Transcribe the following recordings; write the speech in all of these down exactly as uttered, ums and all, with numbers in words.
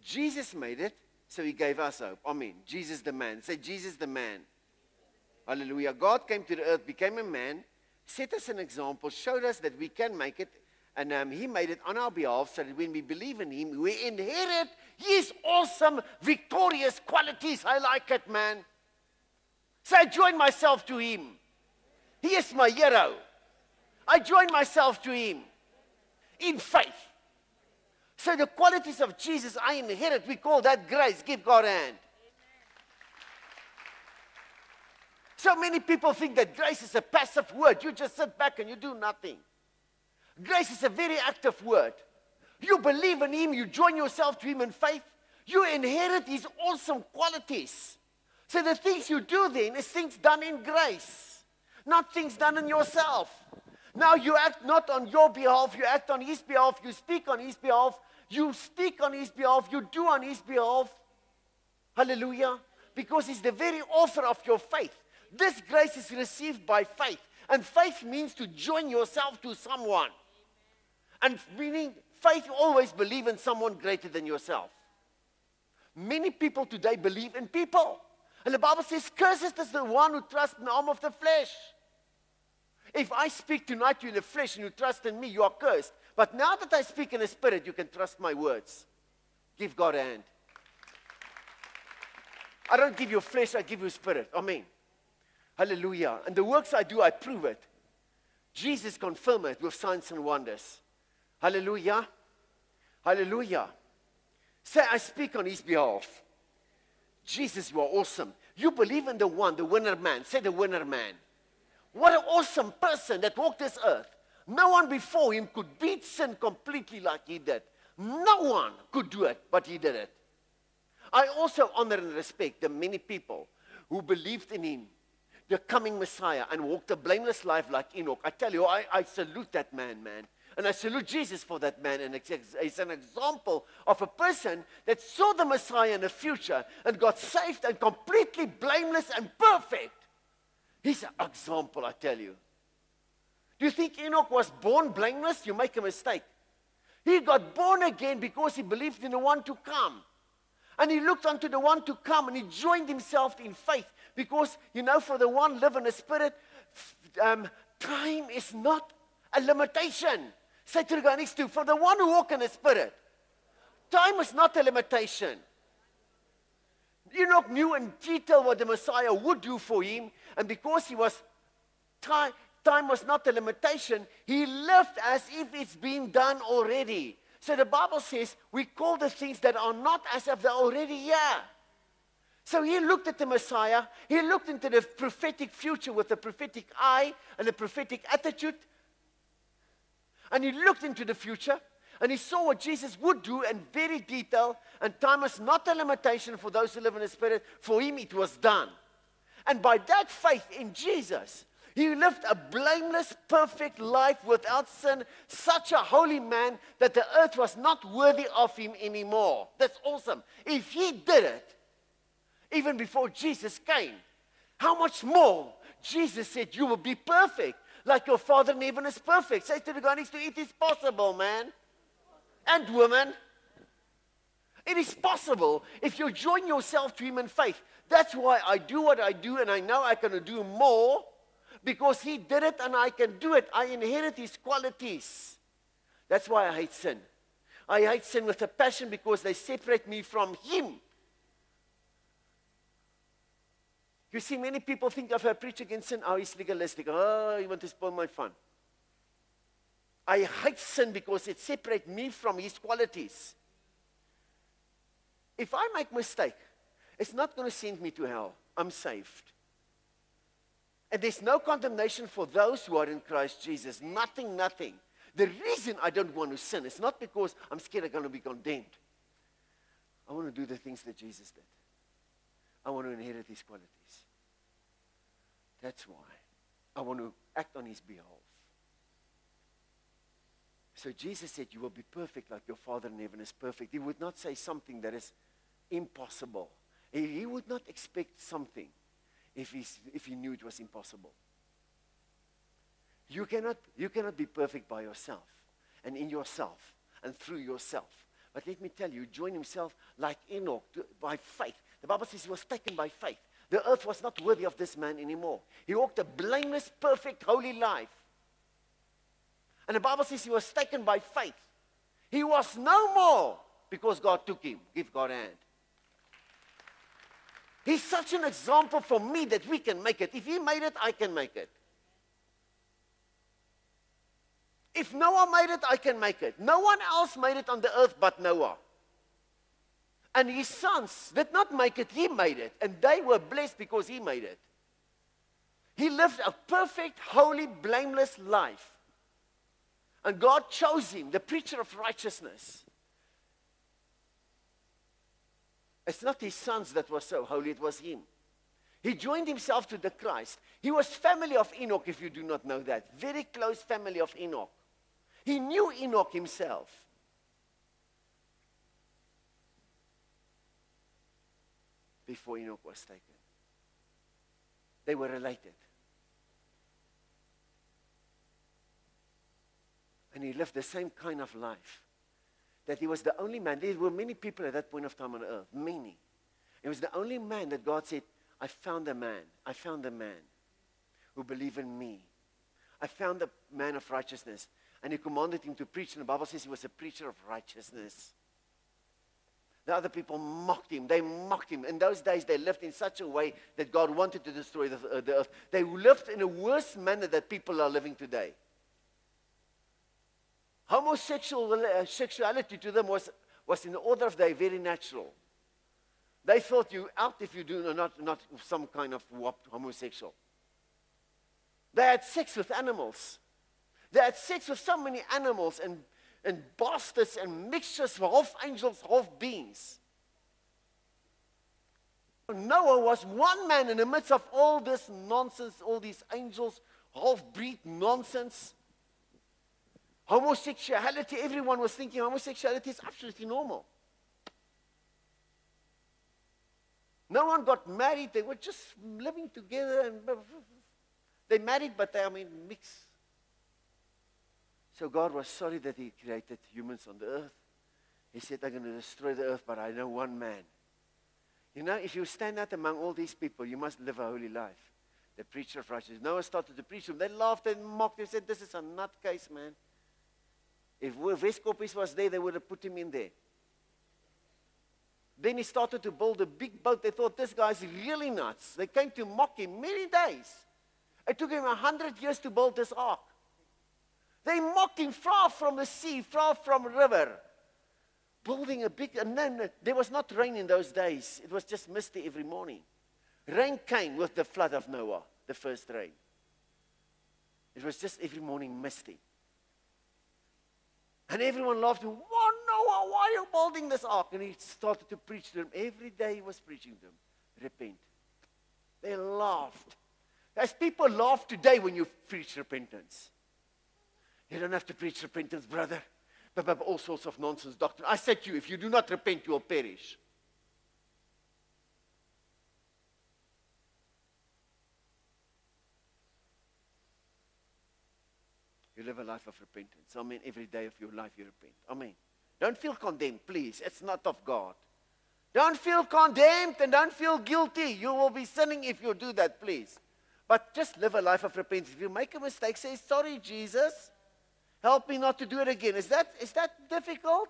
Jesus made it, so he gave us hope. Amen. Jesus the man. Say, Jesus the man. Hallelujah. God came to the earth, became a man, set us an example, showed us that we can make it, and um, he made it on our behalf so that when we believe in him, we inherit his awesome, victorious qualities. I like it, man. So I join myself to him. He is my hero. I join myself to him in faith. So the qualities of Jesus I inherit, we call that grace. Give God a hand. So many people think that grace is a passive word. You just sit back and you do nothing. Grace is a very active word. You believe in him, you join yourself to him in faith, you inherit his awesome qualities. So the things you do then is things done in grace, not things done in yourself. Now you act not on your behalf, you act on his behalf, you speak on his behalf, you speak on his behalf, you do on his behalf. Hallelujah. Because he's the very author of your faith. This grace is received by faith. And faith means to join yourself to someone. And meaning, faith, you always believe in someone greater than yourself. Many people today believe in people. And the Bible says, cursed is the one who trusts in the arm of the flesh. If I speak tonight to you in the flesh and you trust in me, you are cursed. But now that I speak in the spirit, you can trust my words. Give God a hand. I don't give you flesh, I give you spirit. Amen. Hallelujah. And the works I do, I prove it. Jesus confirmed it with signs and wonders. Hallelujah. Hallelujah. Say, I speak on his behalf. Jesus, you are awesome. You believe in the one, the winner man. Say the winner man. What an awesome person that walked this earth. No one before him could beat sin completely like he did. No one could do it, but he did it. I also honor and respect the many people who believed in him, the coming Messiah, and walked a blameless life like Enoch. I tell you, I, I salute that man, man. And I salute Jesus for that man. And it's, it's an example of a person that saw the Messiah in the future and got saved and completely blameless and perfect. He's an example, I tell you. Do you think Enoch was born blameless? You make a mistake. He got born again because he believed in the one to come. And he looked unto the one to come and he joined himself in faith. Because, you know, for the one live in the spirit, um, time is not a limitation. Say to the guy next to you, for the one who walk in the spirit, time is not a limitation. Enoch knew in detail what the Messiah would do for him. And because he was, time, time was not a limitation, he lived as if it's been done already. So the Bible says, we call the things that are not as if they're already here. So he looked at the Messiah, he looked into the prophetic future with a prophetic eye and a prophetic attitude. And he looked into the future, and he saw what Jesus would do in very detail, and time is not a limitation for those who live in the Spirit. For him, it was done. And by that faith in Jesus, he lived a blameless, perfect life without sin, such a holy man that the earth was not worthy of him anymore. That's awesome. If he did it, even before Jesus came, how much more? Jesus said, you will be perfect, like your Father in heaven is perfect. Say to the guy next to you, it is possible, man and woman. It is possible if you join yourself to him in faith. That's why I do what I do, and I know I can do more, because he did it and I can do it. I inherit his qualities. That's why I hate sin. I hate sin with a passion because they separate me from him. You see, many people think if I preach against sin, oh, he's legalistic. Oh, you want to spoil my fun. I hate sin because it separates me from his qualities. If I make a mistake, it's not going to send me to hell. I'm saved. And there's no condemnation for those who are in Christ Jesus. Nothing, nothing. The reason I don't want to sin is not because I'm scared I'm going to be condemned. I want to do the things that Jesus did. I want to inherit his qualities. That's why I want to act on his behalf. So Jesus said, you will be perfect like your Father in heaven is perfect. He would not say something that is impossible. He would not expect something if, he's, if he knew it was impossible. You cannot, you cannot be perfect by yourself and in yourself and through yourself. But let me tell you, he joined himself like Enoch to, by faith. The Bible says he was taken by faith. The earth was not worthy of this man anymore. He walked a blameless, perfect, holy life. And the Bible says he was taken by faith. He was no more because God took him. Give God a hand. He's such an example for me that we can make it. If he made it, I can make it. If Noah made it, I can make it. No one else made it on the earth but Noah. And his sons did not make it, he made it. And they were blessed because he made it. He lived a perfect, holy, blameless life. And God chose him, the preacher of righteousness. It's not his sons that were so holy, it was him. He joined himself to the Christ. He was family of Enoch, if you do not know that. Very close family of Enoch. He knew Enoch himself. Before Enoch was taken. They were related. And he lived the same kind of life. That he was the only man. There were many people at that point of time on earth. Many. He was the only man that God said, I found a man. I found a man who believed in me. I found a man of righteousness. And he commanded him to preach. And the Bible says he was a preacher of righteousness. The other people mocked him. They mocked him. In those days, they lived in such a way that God wanted to destroy the, uh, the earth. They lived in a worse manner that people are living today. Homosexual uh, sexuality to them was, was in the order of day, very natural. They thought you out if you do not, not some kind of warped homosexual. They had sex with animals. They had sex with so many animals and, and bastards and mixtures of half angels, half beings. Noah was one man in the midst of all this nonsense, all these angels, half-breed nonsense. Homosexuality, everyone was thinking homosexuality is absolutely normal. No one got married. They were just living together. And they married, but they, I mean, mixed. So God was sorry that he created humans on the earth. He said, I'm going to destroy the earth, but I know one man. You know, if you stand out among all these people, you must live a holy life. The preacher of righteousness. Noah started to preach to them. They laughed and mocked. They said, this is a nutcase, man. If Westkoppies was there, they would have put him in there. Then he started to build a big boat. They thought, this guy's really nuts. They came to mock him many days. It took him a hundred years to build this ark. They mocked him far from the sea, far from the river. Building a big, and then there was not rain in those days. It was just misty every morning. Rain came with the flood of Noah, the first rain. It was just every morning misty. And everyone laughed at him. What, Noah, why are you building this ark? And he started to preach to them. Every day he was preaching to them. Repent. They laughed. As people laugh today when you preach repentance. You don't have to preach repentance, brother. But, but all sorts of nonsense doctrine. I said to you, if you do not repent, you will perish. You live a life of repentance. Amen. Every day of your life you repent. Amen. Don't feel condemned, please. It's not of God. Don't feel condemned and don't feel guilty. You will be sinning if you do that, please. But just live a life of repentance. If you make a mistake, say, sorry, Jesus. Help me not to do it again. Is that, is that difficult?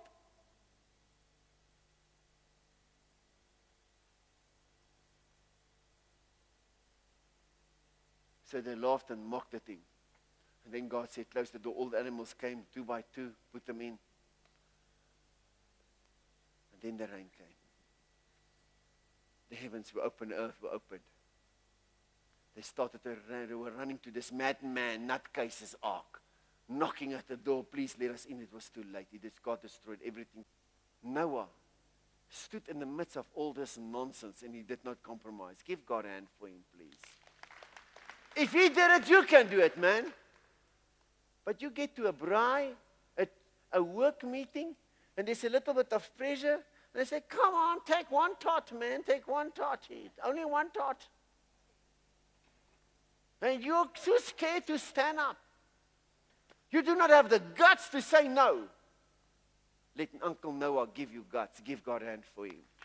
So they laughed and mocked at him. And then God said, close the door. All the animals came two by two, put them in. And then the rain came. The heavens were open, the earth were opened. They started to run, they were running to this madman, nutcase's ark, knocking at the door, please let us in. It was too late. It just God destroyed everything. Noah stood in the midst of all this nonsense and he did not compromise. Give God a hand for him, please. If he did it, you can do it, man. But you get to a braai, a, a work meeting, and there's a little bit of pressure, and they say, come on, take one tot, man, take one tot. Only one tot. And you're too scared to stand up. You do not have the guts to say no. let Uncle Noah give you guts. Give God a hand for him.